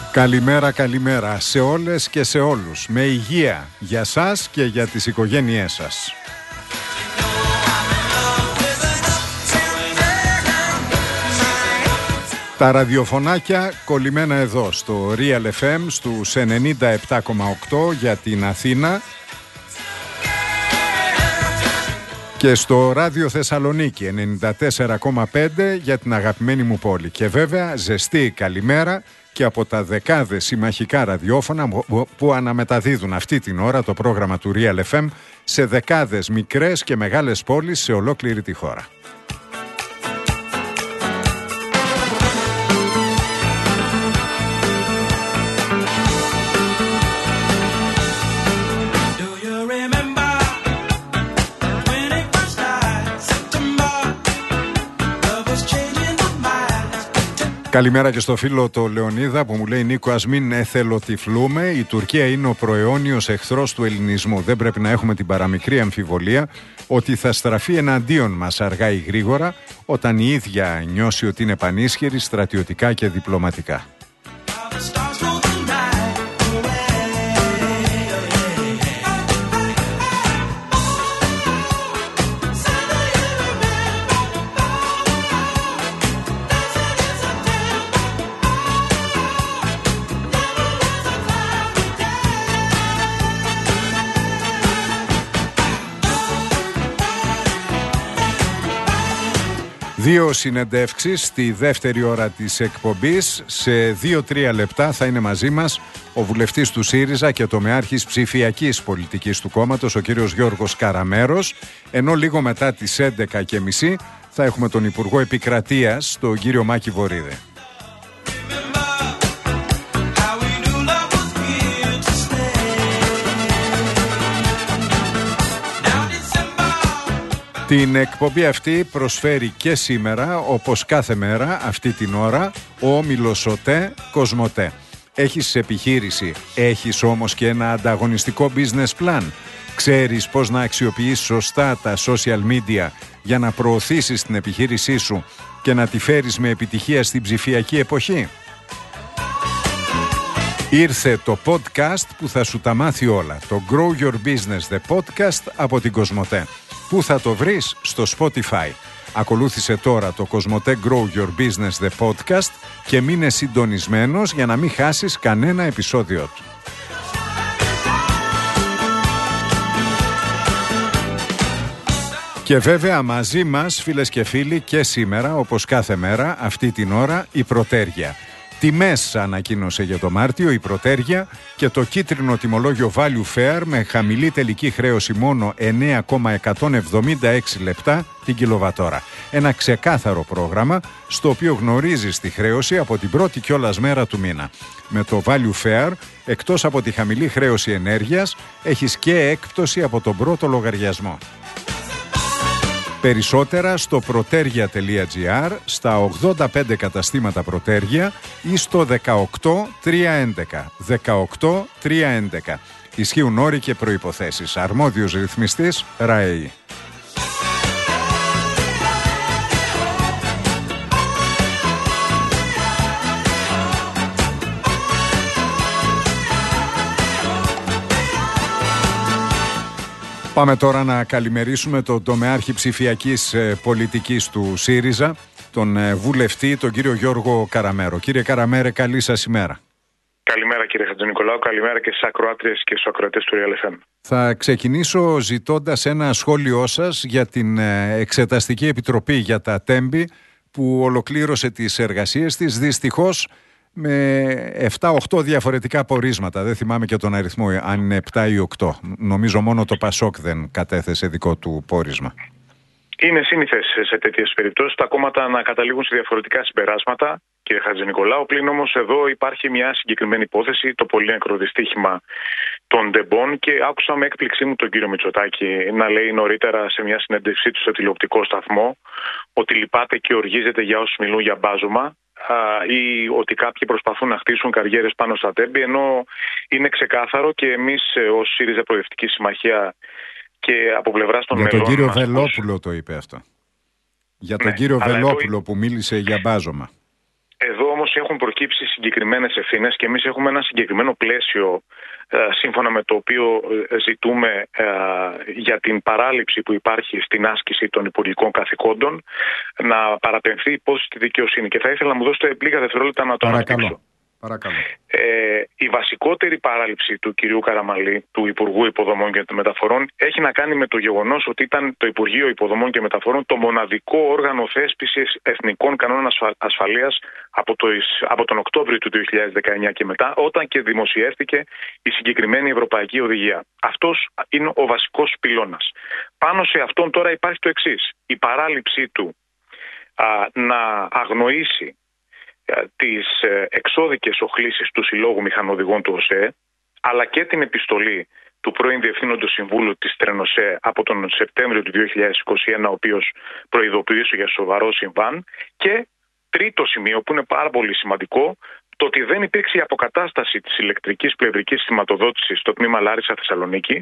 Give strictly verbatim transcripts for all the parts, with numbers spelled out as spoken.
Καλημέρα, καλημέρα σε όλες και σε όλους. Με υγεία για σας και για τις οικογένειές σας. Τα ραδιοφωνάκια κολλημένα εδώ στο Real εφ εμ στους ενενήντα επτά κόμμα οκτώ για την Αθήνα και στο Ράδιο Θεσσαλονίκη ενενήντα τέσσερα κόμμα πέντε για την αγαπημένη μου πόλη. Και βέβαια ζεστή καλημέρα και από τα δεκάδες συμμαχικά ραδιόφωνα που αναμεταδίδουν αυτή την ώρα το πρόγραμμα του Real εφ εμ σε δεκάδες μικρές και μεγάλες πόλεις σε ολόκληρη τη χώρα. Καλημέρα και στο φίλο το Λεωνίδα που μου λέει: Νίκο, ας μην εθελοτυφλούμε. Η Τουρκία είναι ο προαιώνιος εχθρός του ελληνισμού. Δεν πρέπει να έχουμε την παραμικρή αμφιβολία ότι θα στραφεί εναντίον μας αργά ή γρήγορα όταν η ίδια νιώσει ότι είναι πανίσχυρη στρατιωτικά και διπλωματικά. Δύο συνεντεύξεις στη δεύτερη ώρα της εκπομπής. Σε δύο τρία λεπτά θα είναι μαζί μας ο βουλευτής του ΣΥΡΙΖΑ και τομεάρχης ψηφιακής πολιτικής του κόμματος, ο κύριος Γιώργος Καραμέρος, ενώ λίγο μετά τις έντεκα και μισή θα έχουμε τον Υπουργό Επικρατείας, τον κύριο Μάκη Βορίδη. Την εκπομπή αυτή προσφέρει και σήμερα, όπως κάθε μέρα, αυτή την ώρα, ο όμιλος ΟΤΕ Κοσμοτέ. Έχεις επιχείρηση, έχεις όμως και ένα ανταγωνιστικό business plan. Ξέρεις πώς να αξιοποιείς σωστά τα social media για να προωθήσεις την επιχείρησή σου και να τη φέρεις με επιτυχία στην ψηφιακή εποχή. Ήρθε το podcast που θα σου τα μάθει όλα. Το Grow Your Business, the podcast από την Κοσμοτέ. Πού θα το βρεις? Στο Spotify. Ακολούθησε τώρα το Κοσμοτέ Grow Your Business, the podcast και μείνε συντονισμένος για να μην χάσεις κανένα επεισόδιο του. Και βέβαια μαζί μας, φίλες και φίλοι, και σήμερα, όπως κάθε μέρα, αυτή την ώρα, η Πρωτέργεια. Τιμές ανακοίνωσε για το Μάρτιο η Πρωτέργεια και το κίτρινο τιμολόγιο Value Fair με χαμηλή τελική χρέωση μόνο εννέα κόμμα εκατόν εβδομήντα έξι λεπτά την κιλοβατόρα. Ένα ξεκάθαρο πρόγραμμα στο οποίο γνωρίζεις τη χρέωση από την πρώτη κιόλας μέρα του μήνα. Με το Value Fair, εκτός από τη χαμηλή χρέωση ενέργειας, έχεις και έκπτωση από τον πρώτο λογαριασμό. Περισσότερα στο protergia τελεία gr, στα ογδόντα πέντε καταστήματα Πρωτέργεια ή στο δεκαοκτώ τριακόσια έντεκα. δεκαοκτώ τριακόσια έντεκα. Ισχύουν όροι και προϋποθέσεις. Αρμόδιος ρυθμιστής ΡΑΕΗ. Πάμε τώρα να καλημερίσουμε τον τομεάρχη ψηφιακής πολιτικής του ΣΥΡΙΖΑ, τον βουλευτή, τον κύριο Γιώργο Καραμέρο. Κύριε Καραμέρε, καλή σας ημέρα. Καλημέρα κύριε Χατζηνικολάου, καλημέρα και στις ακροάτριες και στους ακροατές του Real εφ εμ. Θα ξεκινήσω ζητώντας ένα σχόλιο σας για την Εξεταστική Επιτροπή για τα Τέμπη που ολοκλήρωσε τις εργασίες της, δυστυχώς με επτά οχτώ διαφορετικά πορίσματα. Δεν θυμάμαι και τον αριθμό, αν είναι επτά ή οκτώ. Νομίζω μόνο το Πασόκ δεν κατέθεσε δικό του πόρισμα. Είναι σύνηθες σε τέτοιες περιπτώσεις τα κόμματα να καταλήγουν σε διαφορετικά συμπεράσματα, κύριε Χατζηνικολάου. Πλην όμως εδώ υπάρχει μια συγκεκριμένη υπόθεση, το πολύ νεκροδυστύχημα των Ντεμπών, και άκουσα με έκπληξή μου τον κύριο Μητσοτάκη να λέει νωρίτερα σε μια συνέντευξή του στο τηλεοπτικό σταθμό ότι λυπάται και οργίζεται για όσους μιλούν για μπάζωμα ή ότι κάποιοι προσπαθούν να χτίσουν καριέρες πάνω στα Τέμπη, ενώ είναι ξεκάθαρο και εμείς ως ΣΥΡΙΖΑ Προοδευτική Συμμαχία και από πλευράς των μελών. Για τον κύριο Βελόπουλο ως... το είπε αυτό. Για τον ναι, κύριο Βελόπουλο που μίλησε για μπάζωμα. Εδώ όμως Προφανώς έχουν προκύψει συγκεκριμένες ευθύνες και εμείς έχουμε ένα συγκεκριμένο πλαίσιο σύμφωνα με το οποίο ζητούμε για την παράληψη που υπάρχει στην άσκηση των υπουργικών καθηκόντων να παραπεμφθεί υπόθεση στη δικαιοσύνη. Και θα ήθελα να μου δώσετε λίγα δευτερόλεπτα να το αναπτύξω. Παρακαλώ. Ε, η βασικότερη παράληψη του κυρίου Καραμανλή, του Υπουργού Υποδομών και Μεταφορών, έχει να κάνει με το γεγονός ότι ήταν το Υπουργείο Υποδομών και Μεταφορών το μοναδικό όργανο θέσπισης εθνικών κανόνων ασφαλείας από, το, από τον Οκτώβριο του δύο χιλιάδες δεκαεννιά και μετά, όταν και δημοσιεύτηκε η συγκεκριμένη Ευρωπαϊκή Οδηγία. Αυτός είναι ο βασικός πυλώνας. Πάνω σε αυτόν τώρα υπάρχει το εξής. Η παράληψή του α, να αγνοήσει τις εξώδικες οχλήσεις του Συλλόγου Μηχανοδηγών του ΟΣΕ, αλλά και την επιστολή του πρώην Διευθύνοντος Συμβούλου της Τρενοσέ από τον Σεπτέμβριο του δύο χιλιάδες είκοσι ένα, ο οποίος προειδοποιήσε για σοβαρό συμβάν. Και τρίτο σημείο που είναι πάρα πολύ σημαντικό, το ότι δεν υπήρξε η αποκατάσταση της ηλεκτρικής πλευρικής σηματοδότησης στο τμήμα Λάρισα Θεσσαλονίκη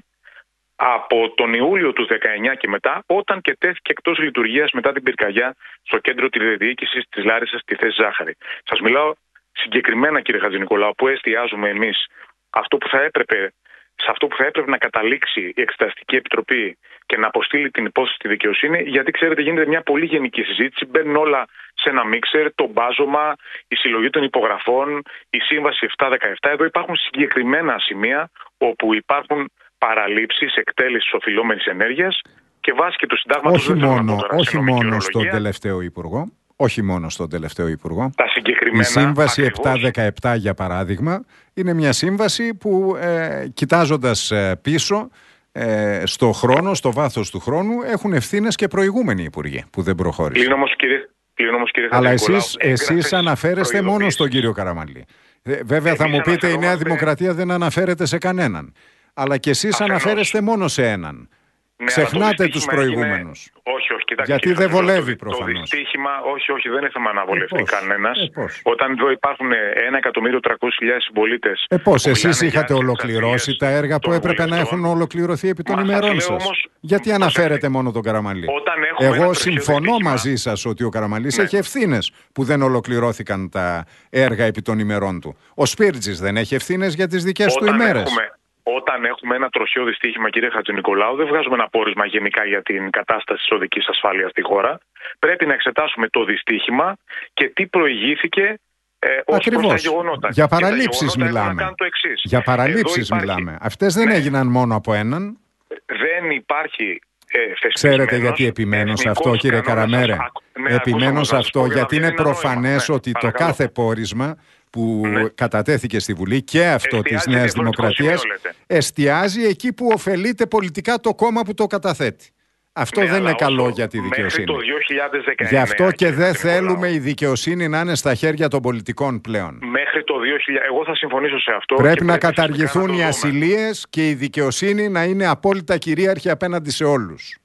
από τον Ιούλιο του δεκαεννιά και μετά, όταν και τέθηκε εκτός λειτουργίας μετά την πυρκαγιά στο κέντρο τηλεδιοίκησης της Λάρισσας στη θέση Ζάχαρη. Σας μιλάω συγκεκριμένα, κύριε Χατζηνικολάου, που εστιάζουμε εμείς αυτό που θα έπρεπε, σε αυτό που θα έπρεπε να καταλήξει η Εξεταστική Επιτροπή και να αποστείλει την υπόθεση στη δικαιοσύνη, γιατί ξέρετε γίνεται μια πολύ γενική συζήτηση, μπαίνουν όλα σε ένα μίξερ, το μπάζωμα, η συλλογή των υπογραφών, η Σύμβαση επτακόσια δεκαεπτά. Εδώ υπάρχουν συγκεκριμένα σημεία όπου υπάρχουν παραλήψεις εκτέλεσης οφειλόμενης ενέργειας και βάσει και του συντάγματος. Όχι μόνο, όχι μόνο στον τελευταίο Υπουργό. Όχι μόνο στον τελευταίο Υπουργό. Τα συγκεκριμένα, η Σύμβαση ακριβώς. επτακόσια δεκαεπτά, για παράδειγμα, είναι μια σύμβαση που ε, κοιτάζοντας ε, πίσω ε, στο χρόνο, στο βάθος του χρόνου, έχουν ευθύνες και προηγούμενοι υπουργοί που δεν προχώρησαν. Πλην όμως, κύριε, πλην όμως, κύριε Αλλά εσείς, εσείς αναφέρεστε μόνο στον κύριο Καραμανλή. Βέβαια θα μου πείτε η Νέα Δημοκρατία δεν αναφέρεται σε κανέναν. Αλλά και εσείς Αφενός. αναφέρεστε μόνο σε έναν. Ναι, ξεχνάτε τους προηγούμενους. Είναι... Όχι, όχι, κοιτάξτε. Γιατί δεν βολεύει προφανώς. Το δυστύχημα, όχι, όχι, δεν είναι θέμα να βολευτεί ε, κανένας. Ε, Όταν εδώ υπάρχουν ένα εκατομμύριο τριακόσιες χιλιάδες συμπολίτες. Ε, πώς, εσείς είχατε ολοκληρώσει τα έργα που έπρεπε να έχουν ολοκληρωθεί επί των ημερών σας. Όμως, γιατί αναφέρετε μόνο τον Καραμανλή? Εγώ συμφωνώ μαζί σας ότι ο Καραμανλής ναι. έχει ευθύνες που δεν ολοκληρώθηκαν τα έργα επί των ημερών του. Ο Σπίρτζης δεν έχει ευθύνες για τις δικές του ημέρες. Έχουμε... Όταν έχουμε ένα τροχαίο δυστύχημα, κύριε Χατζηνικολάου, δεν βγάζουμε ένα πόρισμα γενικά για την κατάσταση της οδικής ασφάλειας στη χώρα. Πρέπει να εξετάσουμε το δυστύχημα και τι προηγήθηκε ε, ως προς τα γεγονότα. Για παραλήψεις μιλάμε. Για παραλήψεις μιλάμε. Αυτές δεν ναι. έγιναν μόνο από έναν. Δεν υπάρχει... Ε, Ξέρετε γιατί επιμένω σε αυτό, κύριε Καραμέρε? Ναι, επιμένω σε αυτό γιατί είναι προφανές ναι, ότι παρακαλώ. Το κάθε πόρισμα που ναι. κατατέθηκε στη Βουλή και αυτό εστιάζει της Νέας Δημοκρατίας εστιάζει εκεί που ωφελείται πολιτικά το κόμμα που το καταθέτει. Αυτό ναι, δεν είναι καλό όσο, για τη δικαιοσύνη. Το δύο χιλιάδες δεκαεννιά, γι' αυτό και δεν θέλουμε η δικαιοσύνη να είναι στα χέρια των πολιτικών πλέον. Μέχρι το δύο χιλιάδες, εγώ θα συμφωνήσω σε αυτό. Πρέπει να πρέπει καταργηθούν οι ασυλίες και η δικαιοσύνη να είναι απόλυτα κυρίαρχη απέναντι σε όλους.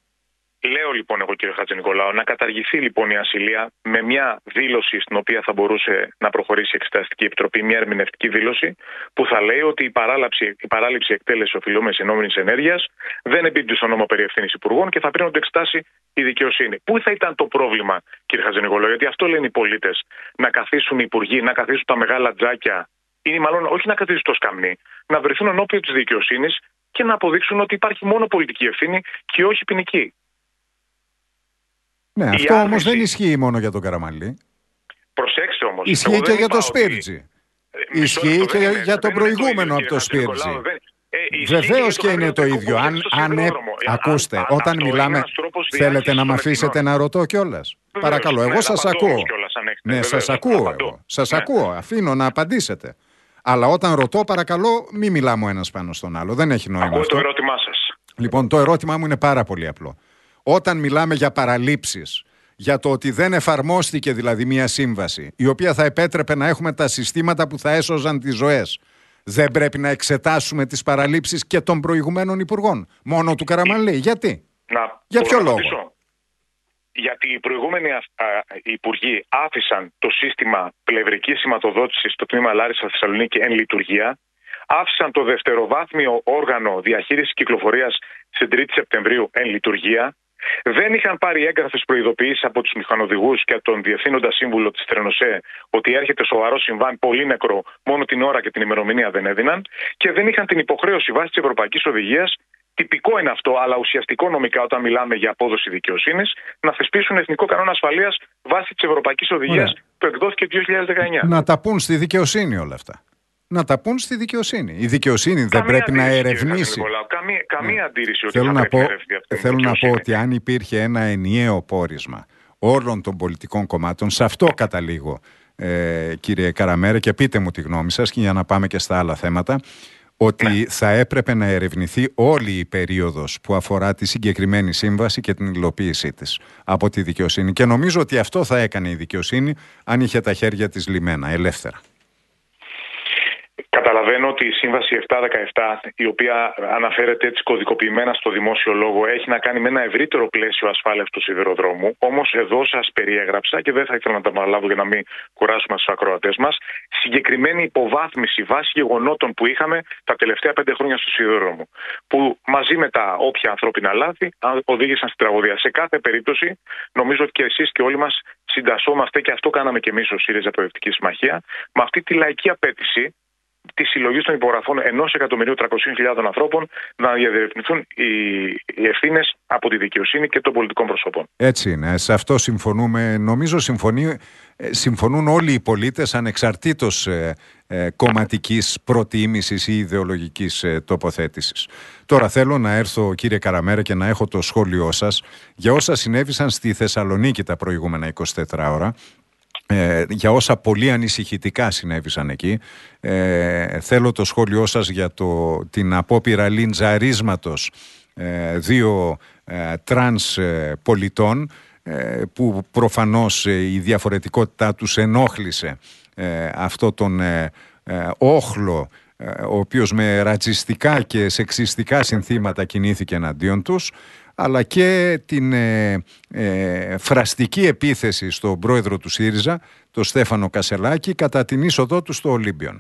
Λέω λοιπόν εγώ, κύριε Χατζηνικολάου, να καταργηθεί λοιπόν η ασυλία με μια δήλωση στην οποία θα μπορούσε να προχωρήσει η Εξεταστική Επιτροπή, μια ερμηνευτική δήλωση που θα λέει ότι η παράληψη, η παράληψη εκτέλεση οφειλόμενης ενόμενης ενέργειας δεν εμπίπτει στο νόμο περί ευθύνης υπουργών και θα πρέπει να το εξετάσει η δικαιοσύνη. Πού θα ήταν το πρόβλημα, κύριε Χατζηνικολάου? Γιατί αυτό λένε οι πολίτες, να καθίσουν οι υπουργοί, να καθίσουν τα μεγάλα τζάκια, ή μάλλον όχι να καθίσουν στο σκαμνί, να βρεθούν ενώπιον της δικαιοσύνης και να αποδείξουν ότι υπάρχει μόνο πολιτική ευθύνη και όχι ποινική. Ναι, αυτό άθεση... όμως δεν ισχύει μόνο για τον Καραμανλή. Προσέξτε όμως. Ισχύει και για τον Σπίρτζη. Ότι... Ισχύει και είναι, για τον προηγούμενο από τον Σπίρτζη. Ε, Βεβαίως και είναι το ίδιο. Αν, αν ε... Ακούστε, α, όταν μιλάμε. Θέλετε να με αφήσετε να ρωτώ κιόλας? Παρακαλώ, εγώ σας ακούω. Ναι, σας ακούω. Σας ακούω. Αφήνω να απαντήσετε. Αλλά όταν ρωτώ, παρακαλώ, μην μιλάμε ο ένας πάνω στον άλλο. Δεν έχει νόημα. Ακούω το ερώτημά σας. Λοιπόν, το ερώτημά μου είναι πάρα πολύ απλό. Όταν μιλάμε για παραλήψεις, για το ότι δεν εφαρμόστηκε δηλαδή μια σύμβαση η οποία θα επέτρεπε να έχουμε τα συστήματα που θα έσωζαν τις ζωές, δεν πρέπει να εξετάσουμε τις παραλήψεις και των προηγουμένων υπουργών? Μόνο του Καραμανλή? Γιατί? Να, για ποιο λόγο? Γιατί οι προηγούμενοι α, α, υπουργοί άφησαν το σύστημα πλευρικής σηματοδότησης στο τμήμα Λάρισα Θεσσαλονίκη εν λειτουργία, άφησαν το δευτεροβάθμιο όργανο διαχείρισης κυκλοφορίας στην τρίτη Σεπτεμβρίου εν λειτουργία, Δεν είχαν πάρει έγγραφες προειδοποιήσεις από τους μηχανοδηγούς και τον διευθύνοντα σύμβουλο της Τρενοσέ ότι έρχεται σοβαρό συμβάν, πολύ νεκρό, μόνο την ώρα και την ημερομηνία δεν έδιναν. Και δεν είχαν την υποχρέωση βάσει της Ευρωπαϊκής Οδηγίας, τυπικό είναι αυτό, αλλά ουσιαστικό νομικά όταν μιλάμε για απόδοση δικαιοσύνης, να θεσπίσουν εθνικό κανόνα ασφαλείας βάσει της Ευρωπαϊκής Οδηγίας που εκδόθηκε το δύο χιλιάδες δεκαεννιά. Να τα πούν στη δικαιοσύνη όλα αυτά. Να τα πούν στη δικαιοσύνη. Η δικαιοσύνη δεν καμία πρέπει να ερευνήσει. Καμία, καμία ναι. αντίρρηση ότι θέλω θα να πω, να Θέλω να πω ότι αν υπήρχε ένα ενιαίο πόρισμα όλων των πολιτικών κομμάτων, σε αυτό καταλήγω, ε, κύριε Καραμέρα, και πείτε μου τη γνώμη σας και για να πάμε και στα άλλα θέματα, ότι ναι. θα έπρεπε να ερευνηθεί όλη η περίοδος που αφορά τη συγκεκριμένη σύμβαση και την υλοποίησή της από τη δικαιοσύνη. Και νομίζω ότι αυτό θα έκανε η δικαιοσύνη αν είχε τα χέρια της λιμένα, ελεύθερα. Καταλαβαίνω ότι η Σύμβαση επτακόσια δεκαεπτά, η οποία αναφέρεται έτσι κωδικοποιημένα στο δημόσιο λόγο, έχει να κάνει με ένα ευρύτερο πλαίσιο ασφάλειας του σιδηροδρόμου. Όμως εδώ σας περιέγραψα, και δεν θα ήθελα να τα παραλάβω για να μην κουράσουμε τους ακροατές μας, συγκεκριμένη υποβάθμιση βάση γεγονότων που είχαμε τα τελευταία πέντε χρόνια στο σιδηροδρόμο. Που μαζί με τα όποια ανθρώπινα λάθη οδήγησαν στην τραγωδία. Σε κάθε περίπτωση, νομίζω ότι και εσείς και όλοι μας συντασσόμαστε, και αυτό κάναμε και εμείς ως ΣΥΡΙΖΑ Προοδευτική Συμμαχία, με αυτή τη λαϊκή απέτηση τη συλλογή των υπογραφών ενός εκατομμυρίου τριακόσιες χιλιάδες ανθρώπων να διαδιερευνηθούν οι ευθύνες από τη δικαιοσύνη και των πολιτικών προσώπων. Έτσι είναι. Σε αυτό συμφωνούμε. Νομίζω συμφωνεί, συμφωνούν όλοι οι πολίτες ανεξαρτήτως ε, ε, κομματικής προτίμησης ή ιδεολογικής ε, τοποθέτησης. Τώρα θέλω να έρθω, κύριε Καραμέρα, και να έχω το σχόλιο σας για όσα συνέβησαν στη Θεσσαλονίκη τα προηγούμενα εικοσιτέσσερις ώρα. Ε, για όσα πολύ ανησυχητικά συνέβησαν εκεί. Ε, θέλω το σχόλιο σας για το, την απόπειρα λιντζαρίσματος ε, δύο ε, τρανς ε, πολιτών ε, που προφανώς ε, η διαφορετικότητά τους ενόχλησε ε, αυτό τον ε, ε, όχλο ε, ο οποίος με ρατσιστικά και σεξιστικά συνθήματα κινήθηκε εναντίον τους, αλλά και την ε, ε, φραστική επίθεση στον πρόεδρο του ΣΥΡΙΖΑ, τον Στέφανο Κασελάκη, κατά την είσοδό του στο Ολύμπιον.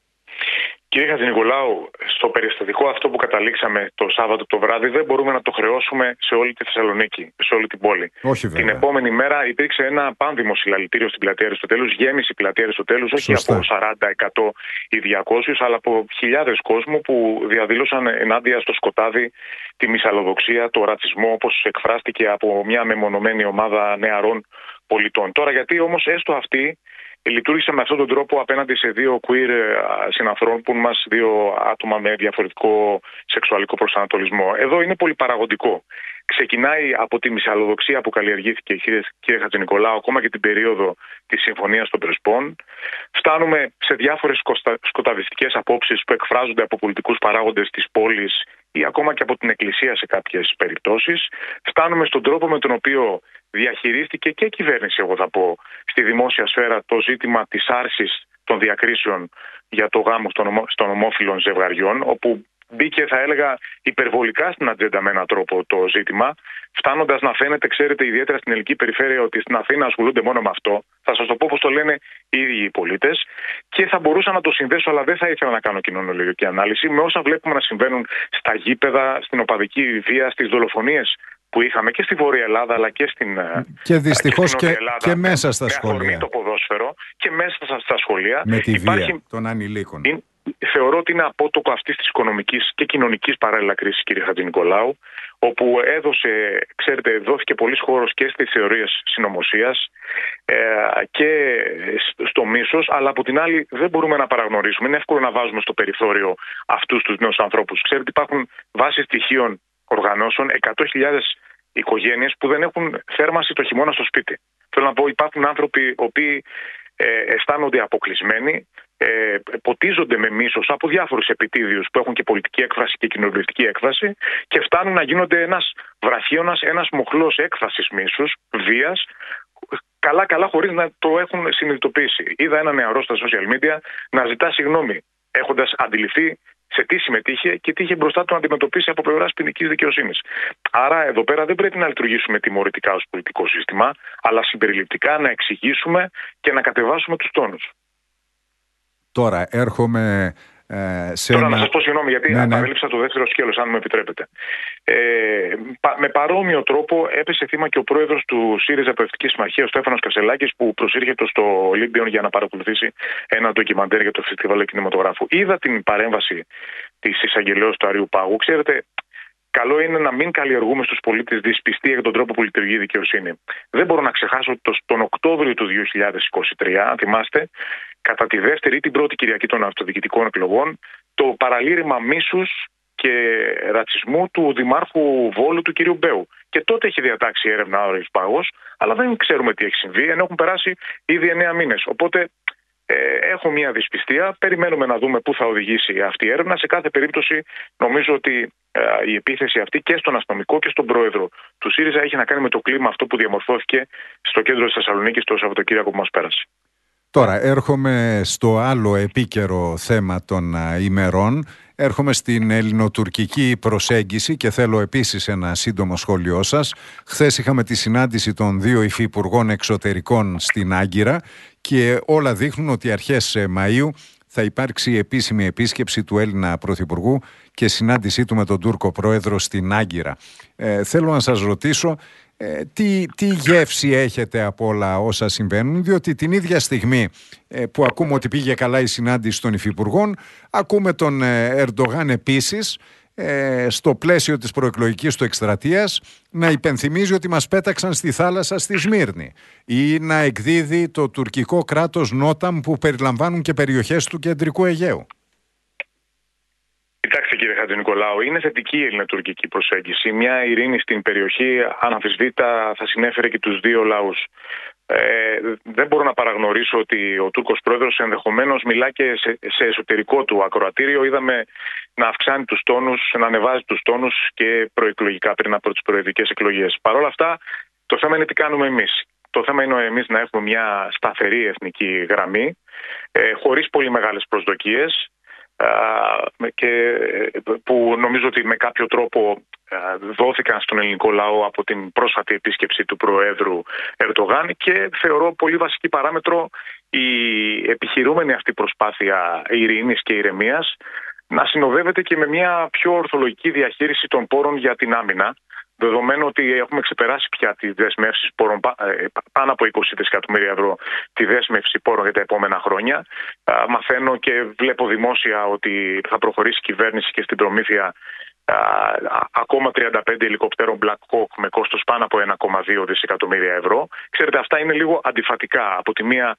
Κύριε Χατζηνικολάου, στο περιστατικό αυτό που καταλήξαμε το Σάββατο το βράδυ δεν μπορούμε να το χρεώσουμε σε όλη τη Θεσσαλονίκη, σε όλη την πόλη. Όχι, βέβαια. Την επόμενη μέρα υπήρξε ένα πάνδημο συλλαλητήριο στην πλατεία Αριστοτέλους, γέμισε η πλατεία Αριστοτέλους, όχι από σαράντα, εκατό ή διακόσιους, αλλά από χιλιάδες κόσμου που διαδήλωσαν ενάντια στο σκοτάδι τη μυσαλλοδοξία, το ρατσισμό, όπως εκφράστηκε από μια μεμονωμένη ομάδα νεαρών πολιτών. Τώρα, γιατί όμως έστω αυτοί λειτουργήσα με αυτόν τον τρόπο απέναντι σε δύο queer συνανθρώπων μας, δύο άτομα με διαφορετικό σεξουαλικό προσανατολισμό. Εδώ είναι πολύ παραγωγικό. Ξεκινάει από τη μυσαλλοδοξία που καλλιεργήθηκε, κύριε Χατζηνικολάου, ακόμα και την περίοδο της Συμφωνίας των Πρεσπών. Φτάνουμε σε διάφορες σκοταδιστικές απόψεις που εκφράζονται από πολιτικούς παράγοντες της πόλης ή ακόμα και από την Εκκλησία σε κάποιες περιπτώσεις. Φτάνουμε στον τρόπο με τον οποίο διαχειρίστηκε και η κυβέρνηση, εγώ θα πω, στη δημόσια σφαίρα το ζήτημα της άρσης των διακρίσεων για το γάμο των ομόφυλων ζευγαριών, όπου μπήκε, θα έλεγα, υπερβολικά στην ατζέντα με έναν τρόπο το ζήτημα, φτάνοντας να φαίνεται, ξέρετε, ιδιαίτερα στην ελληνική περιφέρεια, ότι στην Αθήνα ασχολούνται μόνο με αυτό. Θα σας το πω πώς το λένε οι ίδιοι οι πολίτες, και θα μπορούσα να το συνδέσω, αλλά δεν θα ήθελα να κάνω κοινωνιολογική ανάλυση, με όσα βλέπουμε να συμβαίνουν στα γήπεδα, στην οπαδική βία, στις δολοφονίες που είχαμε και στη Βόρεια Ελλάδα, αλλά και στην και δυστυχώς και, και, Ελλάδα, και μέσα στα με σχολεία. Με το ποδόσφαιρο και μέσα στα σχολεία. Με τη υπάρχει... βία των ανηλίκων. Είναι... Θεωρώ ότι είναι απότοκο αυτής της οικονομικής και κοινωνικής παράλληλα κρίσης, κύριε Χατζηνικολάου, όπου έδωσε, ξέρετε, δόθηκε πολύς χώρος και στις θεωρίες συνωμοσίας ε, και στο μίσος, αλλά από την άλλη δεν μπορούμε να παραγνωρίσουμε. Είναι εύκολο να βάζουμε στο περιθώριο αυτούς τους νέους ανθρώπους. Ξέρετε, υπάρχουν βάσει στοιχείων οργανώσεων εκατό χιλιάδες οικογένειες που δεν έχουν θέρμανση το χειμώνα στο σπίτι. Θέλω να πω, υπάρχουν άνθρωποι οι οποίοι ε, αισθάνονται αποκλεισμένοι, ε, ποτίζονται με μίσος από διάφορους επιτίδιους που έχουν και πολιτική έκφραση και κοινοβουλευτική έκφραση και φτάνουν να γίνονται ένας βραχίωνας, ένας μοχλός έκφρασης μίσους, βίας, καλά-καλά χωρίς να το έχουν συνειδητοποιήσει. Είδα ένα νεαρό στα social media να ζητά συγγνώμη, έχοντας αντιληφθεί σε τι συμμετείχε και τι είχε μπροστά του να αντιμετωπίσει από πλευράς ποινικής δικαιοσύνης. Άρα, εδώ πέρα δεν πρέπει να λειτουργήσουμε τιμωρητικά ως πολιτικό σύστημα, αλλά συμπεριληπτικά να εξηγήσουμε και να κατεβάσουμε τους τόνους. Τώρα έρχομαι Ε, σε Τώρα ένα... να σας πω συγγνώμη, γιατί ναι, ναι. απαρέλειψα το δεύτερο σκέλος, αν μου επιτρέπετε. Ε, πα, με παρόμοιο τρόπο έπεσε θύμα και ο πρόεδρος του ΣΥΡΙΖΑ Προοδευτική Συμμαχία, ο Στέφανος Κασελάκης, που προσήρχεται στο Ολύμπιον για να παρακολουθήσει ένα ντοκιμαντέρ για το Φεστιβάλ Κινηματογράφου. Είδα την παρέμβαση της εισαγγελέως του Αριού Πάγου. Ξέρετε, καλό είναι να μην καλλιεργούμε στους πολίτες δυσπιστία για τον τρόπο που λειτουργεί η δικαιοσύνη. Δεν μπορώ να ξεχάσω ότι τον Οκτώβριο του δύο χιλιάδες είκοσι τρία, αν θυμάστε, κατά τη δεύτερη ή την πρώτη Κυριακή των αυτοδιοικητικών εκλογών, το παραλήρημα μίσους και ρατσισμού του Δημάρχου Βόλου, του κ. Μπέου. Και τότε έχει διατάξει έρευνα ο Αριούς Πάγος, αλλά δεν ξέρουμε τι έχει συμβεί, ενώ έχουν περάσει ήδη εννέα μήνες. Οπότε ε, έχω μια δυσπιστία. Περιμένουμε να δούμε πού θα οδηγήσει αυτή η έρευνα. Σε κάθε περίπτωση, νομίζω ότι ε, η επίθεση αυτή και στον αστυνομικό και στον πρόεδρο του ΣΥΡΙΖΑ έχει να κάνει με το κλίμα αυτό που διαμορφώθηκε στο κέντρο της Θεσσαλονίκης το Σαββατοκύριακο που μας πέρασε. Τώρα έρχομαι στο άλλο επίκαιρο θέμα των ημερών. Έρχομαι στην ελληνοτουρκική προσέγγιση και θέλω επίσης ένα σύντομο σχόλιο σας. Χθες είχαμε τη συνάντηση των δύο υφυπουργών εξωτερικών στην Άγκυρα και όλα δείχνουν ότι αρχές Μαΐου θα υπάρξει επίσημη επίσκεψη του Έλληνα Πρωθυπουργού και συνάντησή του με τον Τούρκο Πρόεδρο στην Άγκυρα. Ε, θέλω να σας ρωτήσω ε, τι, τι γεύση έχετε από όλα όσα συμβαίνουν, διότι την ίδια στιγμή ε, που ακούμε ότι πήγε καλά η συνάντηση των υφυπουργών, ακούμε τον ε, Ερντογάν επίσης στο πλαίσιο της προεκλογικής του εκστρατείας να υπενθυμίζει ότι μας πέταξαν στη θάλασσα στη Σμύρνη ή να εκδίδει το τουρκικό κράτος νόταμ που περιλαμβάνουν και περιοχές του κεντρικού Αιγαίου. Κοιτάξτε κύριε Χατζηνικολάου, είναι θετική η ελληνοτουρκική προσέγγιση. Μια ειρήνη στην περιοχή αναμφισβήτητα θα συνέφερε και τους δύο λαούς. Ε, δεν μπορώ να παραγνωρίσω ότι ο Τούρκος πρόεδρος ενδεχομένως μιλά και σε, σε εσωτερικό του ακροατήριο. Είδαμε να αυξάνει τους τόνους, να ανεβάζει τους τόνους και προεκλογικά πριν από τις προεδρικές εκλογές. Παρ' όλα αυτά, το θέμα είναι τι κάνουμε εμείς. Το θέμα είναι εμείς να έχουμε μια σταθερή εθνική γραμμή, ε, χωρίς πολύ μεγάλες προσδοκίες, και που νομίζω ότι με κάποιο τρόπο δόθηκαν στον ελληνικό λαό από την πρόσφατη επίσκεψη του Προέδρου Ερντογάν, και θεωρώ πολύ βασική παράμετρο η επιχειρούμενη αυτή προσπάθεια ειρήνης και ηρεμίας να συνοδεύεται και με μια πιο ορθολογική διαχείριση των πόρων για την άμυνα, δεδομένου ότι έχουμε ξεπεράσει πια τη δέσμευση πόρων πάνω από είκοσι δισεκατομμύρια ευρώ, τη δέσμευση πόρων για τα επόμενα χρόνια. Μαθαίνω και βλέπω δημόσια ότι θα προχωρήσει η κυβέρνηση και στην προμήθεια ακόμα τριάντα πέντε ελικοπτέρων Black Hawk με κόστος πάνω από ένα κόμμα δύο δισεκατομμύρια ευρώ. Ξέρετε, αυτά είναι λίγο αντιφατικά. Από τη μία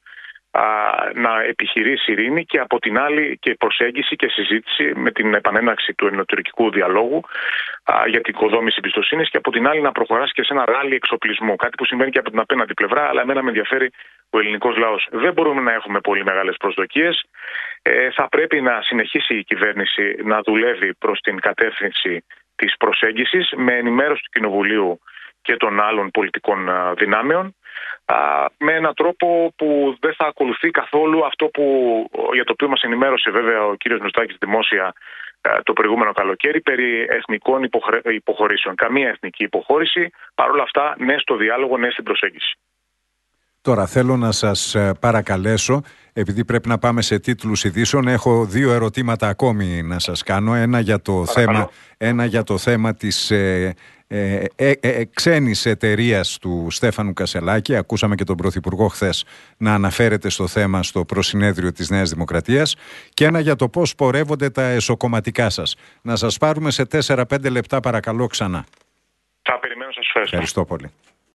να επιχειρήσει ειρήνη και από την άλλη και προσέγγιση και συζήτηση με την επανέναρξη του ελληνοτουρκικού διαλόγου α, για την οικοδόμηση εμπιστοσύνης, και από την άλλη να προχωράσει και σε ένα ράλι εξοπλισμού. Κάτι που συμβαίνει και από την απέναντι πλευρά, αλλά εμένα με ενδιαφέρει ο ελληνικός λαός. Δεν μπορούμε να έχουμε πολύ μεγάλες προσδοκίες. Ε, θα πρέπει να συνεχίσει η κυβέρνηση να δουλεύει προς την κατεύθυνση της προσέγγισης με ενημέρωση του Κοινοβουλίου και των άλλων πολιτικών δυνάμεων, με έναν τρόπο που δεν θα ακολουθεί καθόλου αυτό που, για το οποίο μας ενημέρωσε βέβαια ο κύριος Μητσοτάκης δημόσια το προηγούμενο καλοκαίρι περί εθνικών υποχωρήσεων. Καμία εθνική υποχώρηση, παρόλα αυτά ναι στο διάλογο, ναι στην προσέγγιση. Τώρα θέλω να σας παρακαλέσω, επειδή πρέπει να πάμε σε τίτλους ειδήσεων, έχω δύο ερωτήματα ακόμη να σας κάνω. Ένα για το, θέμα, ένα για το θέμα της ε, ε, ε, ε, ξένης εταιρείας του Στέφανου Κασελάκη. Ακούσαμε και τον Πρωθυπουργό χθες να αναφέρεται στο θέμα στο προσυνέδριο της Νέας Δημοκρατίας. Και ένα για το πώς πορεύονται τα εσωκομματικά σας. Να σας πάρουμε σε τέσσερα πέντε λεπτά παρακαλώ ξανά. Θα περιμένω, σας ευχαριστώ. Ευχαριστώ πολύ.